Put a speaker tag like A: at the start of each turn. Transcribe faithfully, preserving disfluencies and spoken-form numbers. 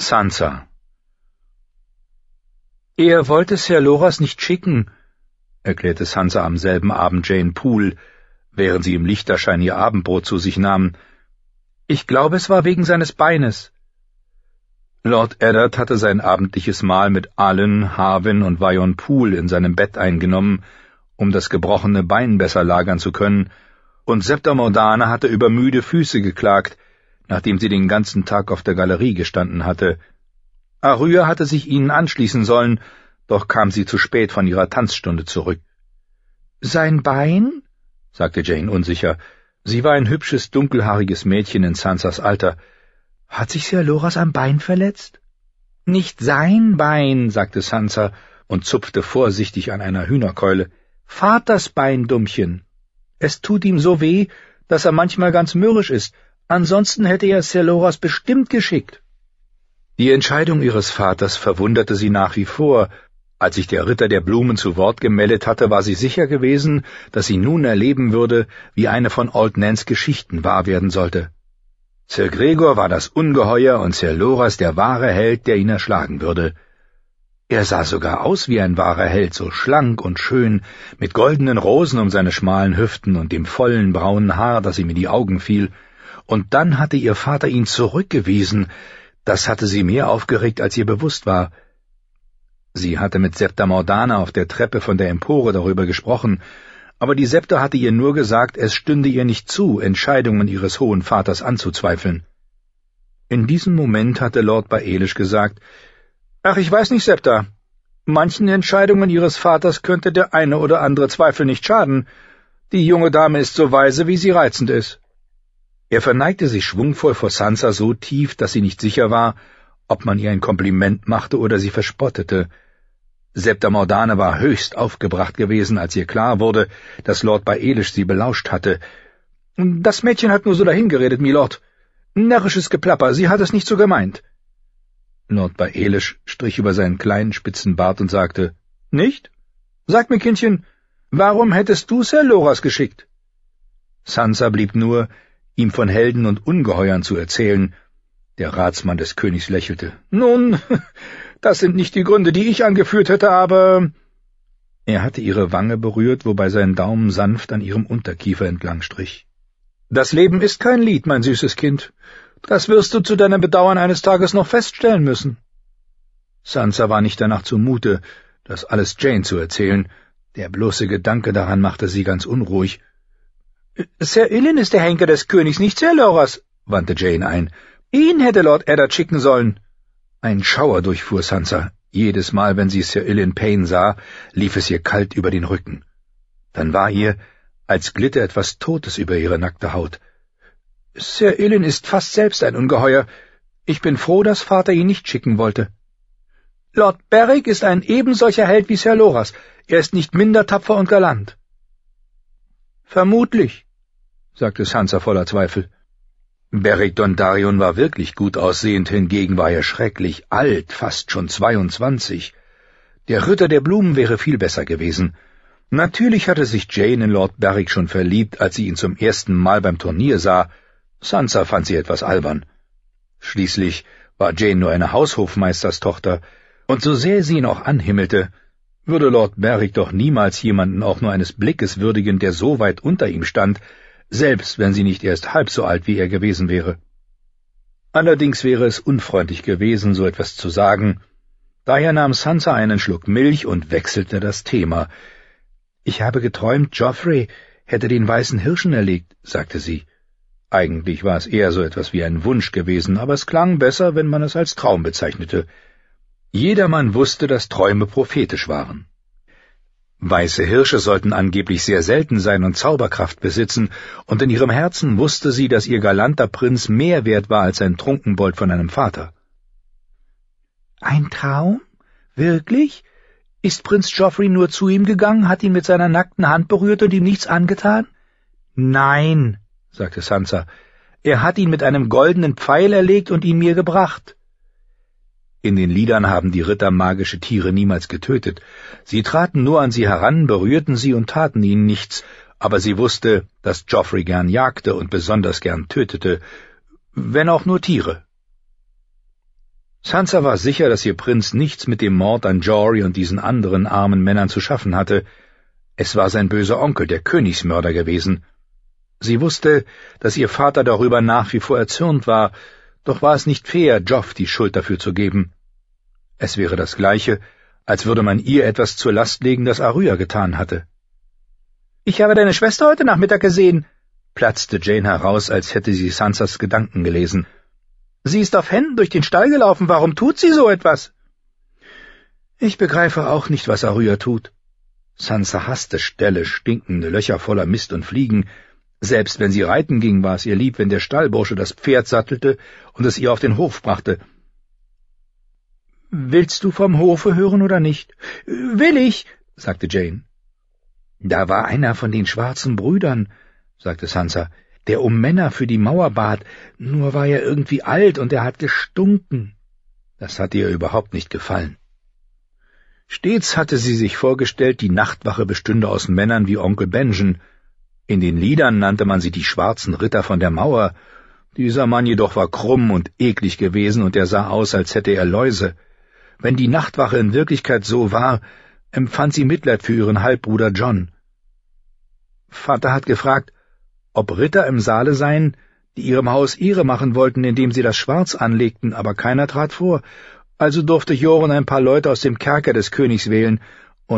A: Sansa. »Er wollte Sir Loras nicht schicken«, erklärte Sansa am selben Abend Jane Poole, während sie im Lichterschein ihr Abendbrot zu sich nahm. »Ich glaube, es war wegen seines Beines.« Lord Eddard hatte sein abendliches Mahl mit Allen, Harwin und Vyon Poole in seinem Bett eingenommen, um das gebrochene Bein besser lagern zu können, und Septa Mordane hatte über müde Füße geklagt, nachdem sie den ganzen Tag auf der Galerie gestanden hatte. Arya hatte sich ihnen anschließen sollen, doch kam sie zu spät von ihrer Tanzstunde zurück. »Sein Bein?« sagte Jane unsicher. Sie war ein hübsches, dunkelhaariges Mädchen in Sansas Alter. »Hat sich Sir Loras am Bein verletzt?« »Nicht sein Bein«, sagte Sansa und zupfte vorsichtig an einer Hühnerkeule. »Vaters Bein, Dummchen. Es tut ihm so weh, dass er manchmal ganz mürrisch ist. Ansonsten hätte er Sir Loras bestimmt geschickt.« Die Entscheidung ihres Vaters verwunderte sie nach wie vor. Als sich der Ritter der Blumen zu Wort gemeldet hatte, war sie sicher gewesen, dass sie nun erleben würde, wie eine von Old Nans Geschichten wahr werden sollte. Sir Gregor war das Ungeheuer und Sir Loras der wahre Held, der ihn erschlagen würde. Er sah sogar aus wie ein wahrer Held, so schlank und schön, mit goldenen Rosen um seine schmalen Hüften und dem vollen braunen Haar, das ihm in die Augen fiel. Und dann hatte ihr Vater ihn zurückgewiesen. Das hatte sie mehr aufgeregt, als ihr bewusst war. Sie hatte mit Septa Mordane auf der Treppe von der Empore darüber gesprochen, aber die Septa hatte ihr nur gesagt, es stünde ihr nicht zu, Entscheidungen ihres hohen Vaters anzuzweifeln. In diesem Moment hatte Lord Baelish gesagt, »Ach, ich weiß nicht, Septa. Manchen Entscheidungen Ihres Vaters könnte der eine oder andere Zweifel nicht schaden. Die junge Dame ist so weise, wie sie reizend ist.« Er verneigte sich schwungvoll vor Sansa so tief, dass sie nicht sicher war, ob man ihr ein Kompliment machte oder sie verspottete. Septa Mordane war höchst aufgebracht gewesen, als ihr klar wurde, dass Lord Baelish sie belauscht hatte. »Das Mädchen hat nur so dahingeredet, Milord. Närrisches Geplapper, sie hat es nicht so gemeint.« Lord Baelish strich über seinen kleinen spitzen Bart und sagte, »Nicht? Sag mir, Kindchen, warum hättest du Sir Loras geschickt?« Sansa blieb nur, ihm von Helden und Ungeheuern zu erzählen. Der Ratsmann des Königs lächelte. »Nun, das sind nicht die Gründe, die ich angeführt hätte, aber...« Er hatte ihre Wange berührt, wobei sein Daumen sanft an ihrem Unterkiefer entlang strich. »Das Leben ist kein Lied, mein süßes Kind. Das wirst du zu deinem Bedauern eines Tages noch feststellen müssen.« Sansa war nicht danach zumute, das alles Jane zu erzählen. Der bloße Gedanke daran machte sie ganz unruhig. »Sir Ilyn ist der Henker des Königs, nicht Sir Loras«, wandte Jane ein. »Ihn hätte Lord Eddard schicken sollen.« Ein Schauer durchfuhr Sansa. Jedes Mal, wenn sie Sir Ilyn Payne sah, lief es ihr kalt über den Rücken. Dann war ihr, als glitte etwas Totes über ihre nackte Haut. »Sir Ilyn ist fast selbst ein Ungeheuer. Ich bin froh, dass Vater ihn nicht schicken wollte.« »Lord Beric ist ein ebensolcher Held wie Sir Loras. Er ist nicht minder tapfer und galant.« »Vermutlich«, sagte Sansa voller Zweifel. Beric Dondarrion war wirklich gut aussehend, hingegen war er schrecklich alt, fast schon zweiundzwanzig. Der Ritter der Blumen wäre viel besser gewesen. Natürlich hatte sich Jane in Lord Beric schon verliebt, als sie ihn zum ersten Mal beim Turnier sah. Sansa fand sie etwas albern. Schließlich war Jane nur eine Haushofmeisterstochter, und so sehr sie ihn auch anhimmelte, würde Lord Beric doch niemals jemanden auch nur eines Blickes würdigen, der so weit unter ihm stand, selbst wenn sie nicht erst halb so alt wie er gewesen wäre. Allerdings wäre es unfreundlich gewesen, so etwas zu sagen. Daher nahm Sansa einen Schluck Milch und wechselte das Thema. »Ich habe geträumt, Joffrey hätte den weißen Hirschen erlegt«, sagte sie. Eigentlich war es eher so etwas wie ein Wunsch gewesen, aber es klang besser, wenn man es als Traum bezeichnete. Jedermann wusste, dass Träume prophetisch waren. Weiße Hirsche sollten angeblich sehr selten sein und Zauberkraft besitzen, und in ihrem Herzen wusste sie, dass ihr galanter Prinz mehr wert war als ein Trunkenbold von einem Vater. »Ein Traum? Wirklich? Ist Prinz Joffrey nur zu ihm gegangen, hat ihn mit seiner nackten Hand berührt und ihm nichts angetan?« »Nein«, sagte Sansa, »er hat ihn mit einem goldenen Pfeil erlegt und ihn mir gebracht.« In den Liedern haben die Ritter magische Tiere niemals getötet. Sie traten nur an sie heran, berührten sie und taten ihnen nichts, aber sie wusste, dass Joffrey gern jagte und besonders gern tötete, wenn auch nur Tiere. Sansa war sicher, dass ihr Prinz nichts mit dem Mord an Jory und diesen anderen armen Männern zu schaffen hatte. Es war sein böser Onkel, der Königsmörder gewesen. Sie wusste, dass ihr Vater darüber nach wie vor erzürnt war, doch war es nicht fair, Joff die Schuld dafür zu geben. Es wäre das Gleiche, als würde man ihr etwas zur Last legen, das Arya getan hatte. »Ich habe deine Schwester heute Nachmittag gesehen«, platzte Jane heraus, als hätte sie Sansas Gedanken gelesen. »Sie ist auf Händen durch den Stall gelaufen. Warum tut sie so etwas?« »Ich begreife auch nicht, was Arya tut.« Sansa hasste Ställe, stinkende Löcher voller Mist und Fliegen. Selbst wenn sie reiten ging, war es ihr lieb, wenn der Stallbursche das Pferd sattelte und es ihr auf den Hof brachte. »Willst du vom Hofe hören oder nicht?« »Will ich«, sagte Jane. »Da war einer von den schwarzen Brüdern«, sagte Sansa, »der um Männer für die Mauer bat, nur war er irgendwie alt und er hat gestunken.« Das hatte ihr überhaupt nicht gefallen. Stets hatte sie sich vorgestellt, die Nachtwache bestünde aus Männern wie Onkel Benjen. In den Liedern nannte man sie die schwarzen Ritter von der Mauer. Dieser Mann jedoch war krumm und eklig gewesen, und er sah aus, als hätte er Läuse. Wenn die Nachtwache in Wirklichkeit so war, empfand sie Mitleid für ihren Halbbruder Jon. Vater hat gefragt, ob Ritter im Saale seien, die ihrem Haus Ehre machen wollten, indem sie das Schwarz anlegten, aber keiner trat vor. Also durfte Joren ein paar Leute aus dem Kerker des Königs wählen,